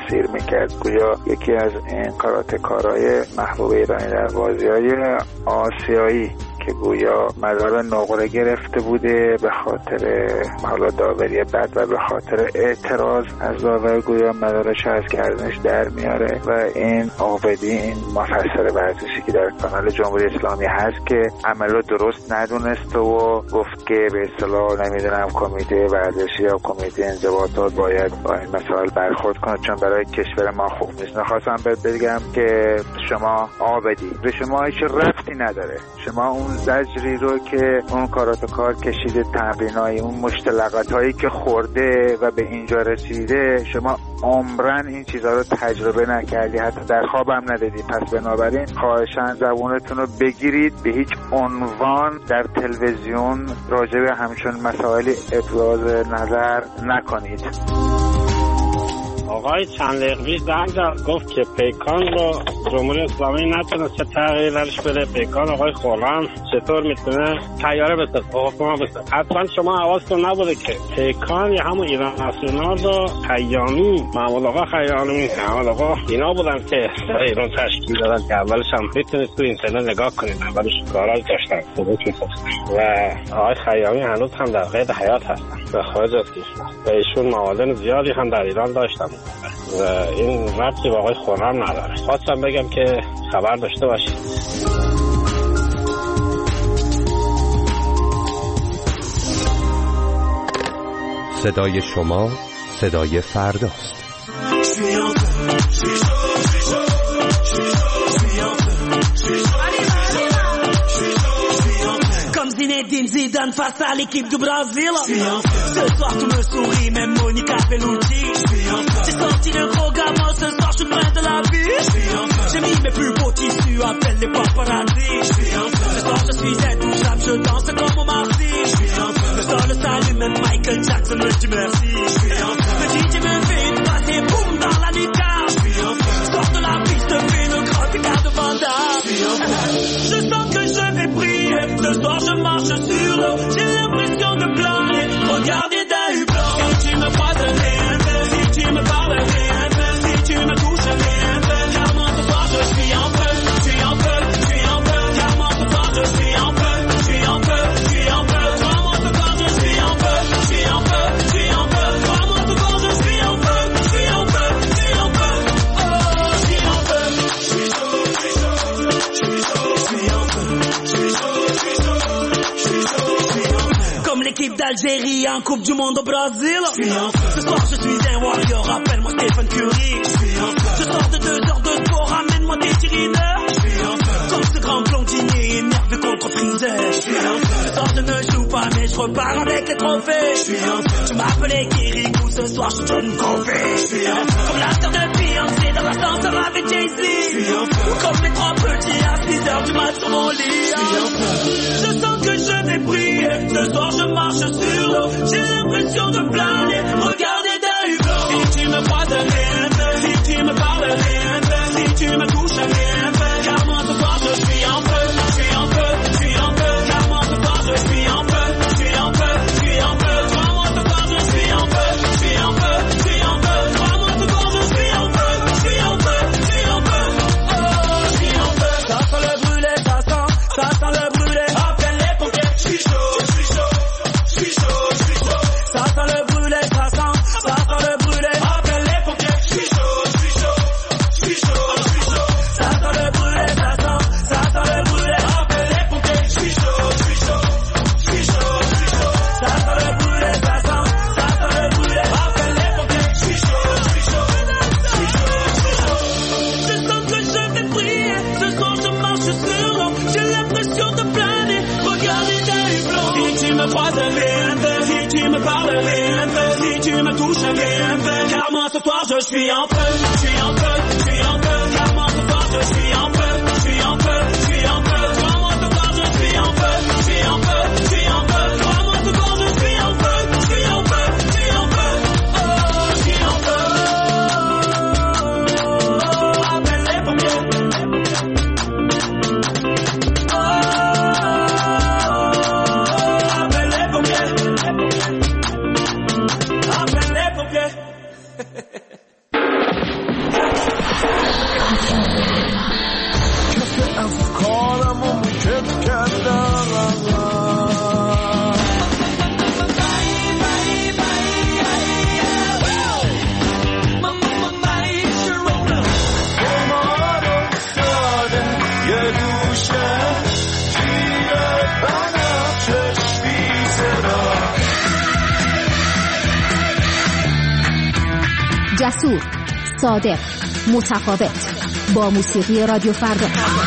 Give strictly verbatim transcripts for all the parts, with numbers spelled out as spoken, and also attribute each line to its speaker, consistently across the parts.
Speaker 1: اسیر میکرد. گویا یکی از این کاراتکارای محبوب ایرانی در بازی‌های آسیایی که گویا مدار نقره گرفته بوده به خاطر حالا داوری بد و به خاطر اعتراض از داور، گویا مدارش از گردنش در میاره و این عابدی، این مفسر ورزشی که در کانال جمهوری اسلامی هست که عملو درست ندونسته و گفت که به اصطلاح نمیدونم کمیته ورزشی یا کمیته انضباطات باید با این مسائل برخورد کنه چون برای کشور ما خوب نیست. می‌خواستم بهت بگم که شما عابدی به شما هیچ ربطی نداره. شما اون زجری رو که اون کاراتکار کشیده، تمرینای اون مشتلقات‌هایی که خورده و به اینجا رسیده، شما عمرن این چیزها رو تجربه نکردی، حتی در خوابم ندیدی. پس بنابراین خواهشاً زبونتون رو بگیرید، به هیچ عنوان در تلویزیون راجع به همچون مسائلی ابراز نظر نکنید.
Speaker 2: آقای چند دقیقه پیش زنگ گفت که پیکان رو جمهوری اسلامی نتونسته تغییرش بده. پیکان آقای خرم چطور میتونه طیاره بسازه، هواپیما بسازه؟ حتما شما حواستون نبوده که پیکان یا همون ایران ناسیونال رو خیامی، محمود آقا خیامی، محمود آقا اینا بودن که ایران تشکیل دادن که اولش هم میتونید تو اینترنت نگاه کنید، اولش کارایی داشتن خوبه میسازن و آقای خیامی هنوز هم در قید حیات هستن به خارج از کشور و ایشون معاون زیادی هم در ایران داشتن و این ربطی با آقای خرم نداره. خواستم بگم که خبر داشته باشید.
Speaker 3: صدای شما صدای فرداست.
Speaker 4: Zinedine Zidane face à l'équipe du Brésil. Ce soir tu me souris, même Monica Bellucci. J'ai sorti le gros gamin, ce soir je suis près de la vie. J'ai mis mes plus beaux tissus, appelle les paparazzi. Ce soir je suis intouchable, je danse comme au Marcy. Le sol le salue, même Michael Jackson me dit merci. Le D J me fait une passe et boum dans la nucage. Sors de la piste, fais le grand écart de Vanda. Je sens que je vais briller, ce soir je marche sur l'eau, j'ai l'impression de planer. Regardez d'un hublot. Si tu me croises rien, si tu me parles rien, si tu me touches rien, car moi ce soir je suis en feu, je suis en feu, je suis en feu, car moi ce soir je suis en feu, je suis en feu, je suis en feu, car moi ce soir je suis en feu, je suis en feu, je suis en feu, car moi ce soir je suis en feu, je suis en feu, je suis en feu, oh je suis en feu, je suis chaud, je suis chaud, je suis chaud, je suis en feu, je suis chaud, je suis chaud. Comme l'équipe d'Algérie en Coupe du Monde au Brésil. Ce soir je suis un warrior, rappelle-moi Stephen Curry. Je sors de deux heures de sport, ramène-moi des cheerleaders. Comme ce grand blondinier énervé contre Freezer. Ce soir je ne joue pas mais je repars avec les trophées. Tu m'appelais Kirikou, ce soir je donne Kofi. Comme la sœur de Beyoncé dans l'ascenseur avec Jay-Z. Ou comme les trois petits à six heures du mat sur mon lit. Je sens que je vais briller, ce soir je marche sur l'eau, j'ai l'impression de planer. Regardez d'un hublot. Si tu me croises rien, si tu me parles rien, si tu me touches rien, car moi ce soir je suis en feu, je suis en feu, je suis en feu, car moi ce soir je suis en feu, je suis en feu, je suis en feu, car moi ce soir je suis en feu, je suis en feu, je suis en feu, car moi ce soir je suis en feu, je suis en feu, je suis en feu, oh je suis en feu. Ça sent le brûlé, ça sent, ça sent le brûlé. Appelle les pompiers, je suis chaud, je suis chaud, je suis chaud, je suis chaud. Ça sent le brûlé, ça sent, ça sent le brûlé. Appelle les pompiers, je suis chaud, je suis chaud, je suis chaud, je suis chaud. Ça sent le brûlé, ça sent, ça sent le brûlé. Appelle les pompiers, je suis chaud, je suis chaud, je suis chaud, je suis chaud. Ça sent le brûlé, ça sent, ça sent le brûlé. Appelle les pompiers, je suis chaud, je suis chaud, je suis chaud, je suis chaud. Je sens que je vais briller, ce soir je marche sur l'eau, j'ai l'impression de planer. Regardez d'un hublot. Si tu me croises rien, si tu me parles rien, si tu me touches rien, car moi ce soir je suis en feu, je suis en feu, je suis en feu, car moi ce soir je suis en feu, je suis en feu, je suis en feu, car moi ce soir je suis en feu, je suis en feu, je suis en feu, car moi ce soir je suis en feu, je suis en feu, je suis en feu, oh je suis en feu. Appelle les pompiers.
Speaker 5: جسور، صادق، متفاوت، با موسیقی رادیو فردا.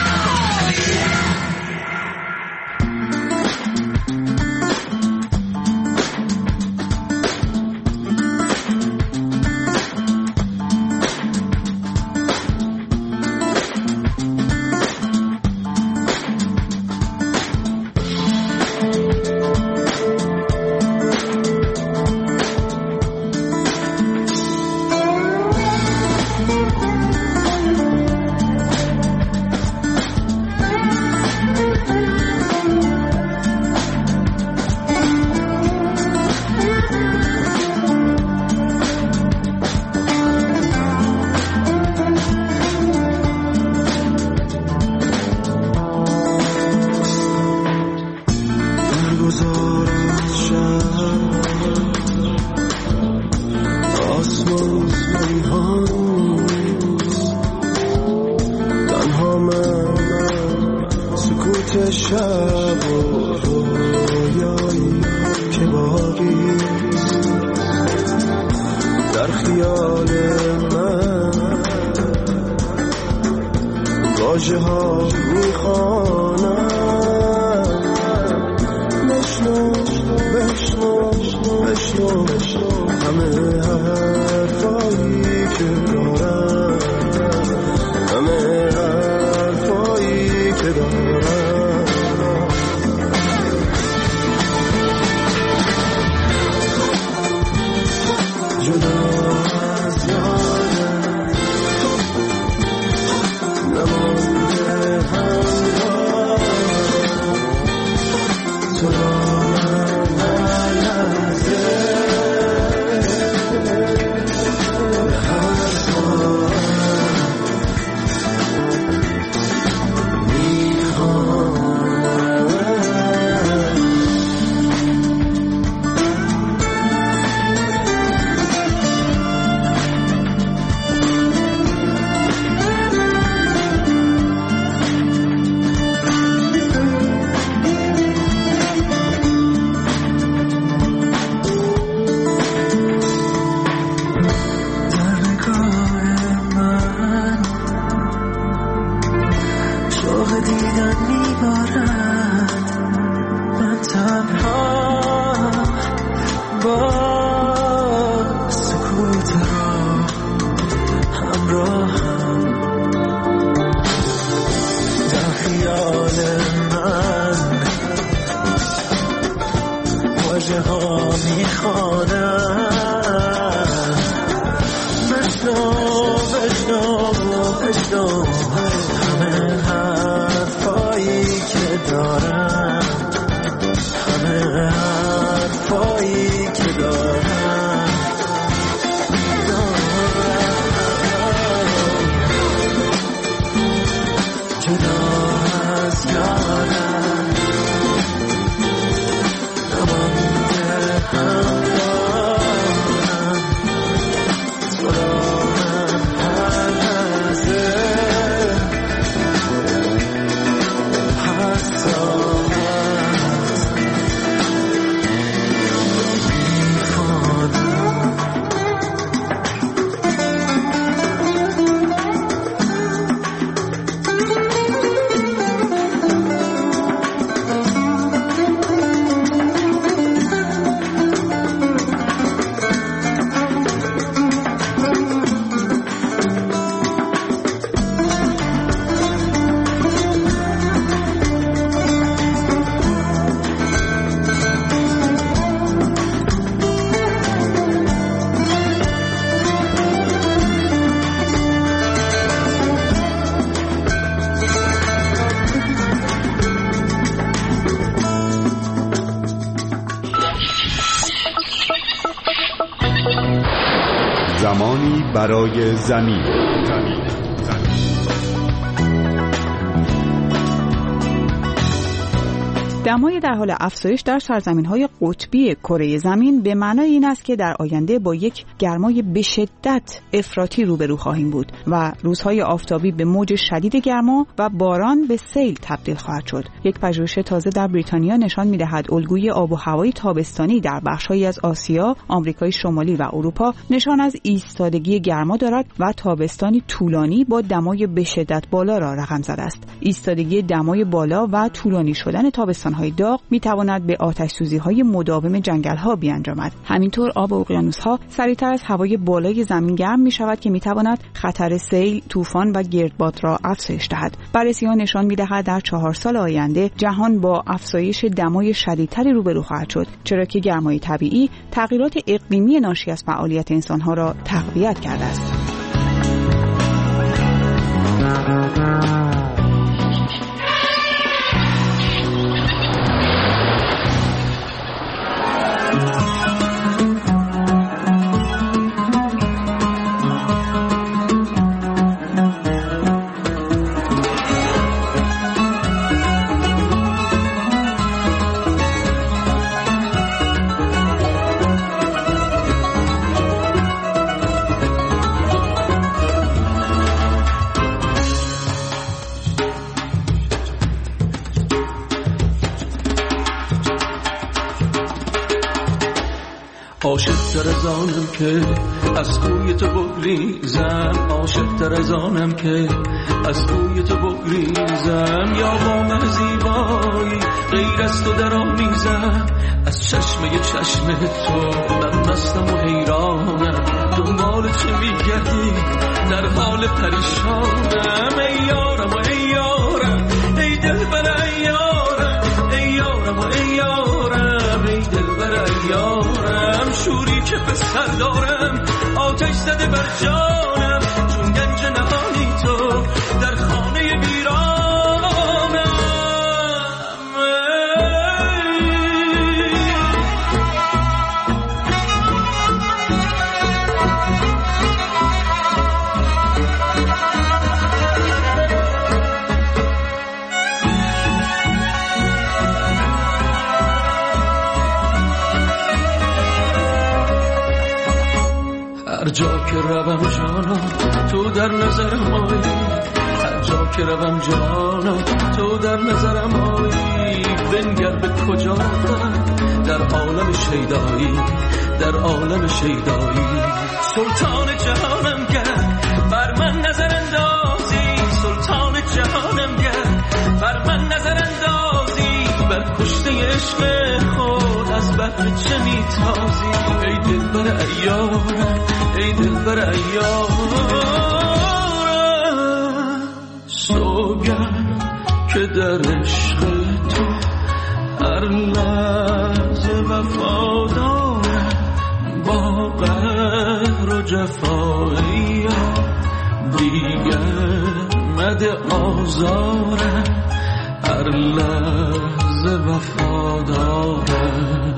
Speaker 6: زمانی برای زمین.
Speaker 7: دمای در حال افزایش در سرزمین‌های قطبی کره زمین به معنای این است که در آینده با یک گرمای به شدت افراطی روبرو خواهیم بود و روزهای آفتابی به موج شدید گرما و باران به سیل تبدیل خواهد شد. یک پژوهش تازه در بریتانیا نشان می‌دهد الگوی آب و هوای تابستانی در بخش‌هایی از آسیا، آمریکای شمالی و اروپا نشان از ایستادگی گرما دارد و تابستانی طولانی با دمای به شدت بالا را رقم زده است. ایستادگی دمای بالا و طولانی شدن تابستان‌های داغ می‌تواند به آتش‌سوزی‌های مداوم جنگل‌ها بیانجامد. همینطور آب اقیانوس‌ها سریعتر از هوای بالای زمین گرم می‌شود که می‌تواند خطر سیل، طوفان و گردباد را افزایش دهد. بررسی‌ها نشان می‌دهد در چهار سال آینده جهان با افزایش دمای شدیدتری روبرو خواهد شد، چرا که گرمای طبیعی تغییرات اقلیمی ناشی از فعالیت انسان‌ها را تقویت کرده است.
Speaker 8: عاشق تر از آنم که از کوی تو بگریزم، عاشق تر از آنم که از کوی تو بگریزم، یا با من زیبایی غیر از تو در آمیزم، از چشمه چشم تو من مستم و حیرانم، دنبال چه میگردی در حال پریشانم، ای یارم و ای یارم ای دلبر ای یارم، ای یارم و ای یارم ای دلبر ای یارم، شوری که به سر دارم آتش زده بر جانم، چون گنج نهانی تو در خانه ویرانم. هر جا که روم جانا تو در نظرم آیی، هر جا که روم جانا تو در نظرم آیی، بنگر به کجا رفتم در عالم شیدایی، در عالم شیدایی، سلطان جهانم گرد بر من نظر اندازی، سلطان جهانم گرد بر من نظر اندازی، بر کشته عشق خود از بحر چه میتازی، ای دلبر ایارم ای دلبر ایارم، سوگند که در عشق تو هر لحظه وفادارم، با قهر و جفایی دیگر مده آزارم، هر لحظه وفادارم.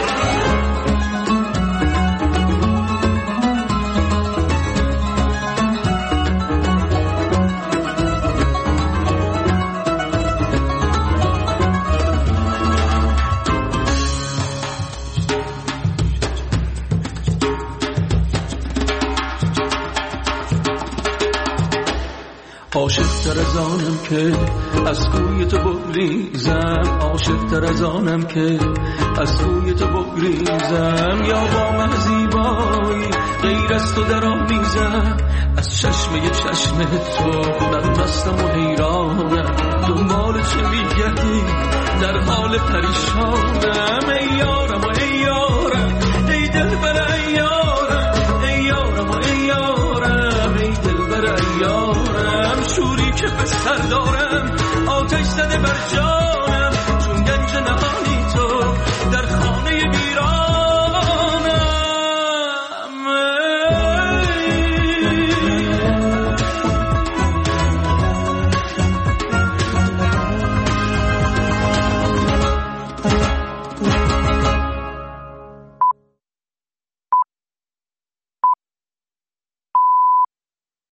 Speaker 8: عاشق تر از آنم که از کوی تو بگریزم، عاشق تر از آنم که از کوی تو بگریزم، یا با من زیبایی غیر از تو در آمیزم، از چشمه چشم تو من مستم و حیرانم، دنبال چه میگردی در حال پریشانم، ای یارم و ای یارم ای دلبر ای یارم، ای یارم و ای یارم ای دلبر ای یارم، شوری که به سر دارم آتش زده بر جان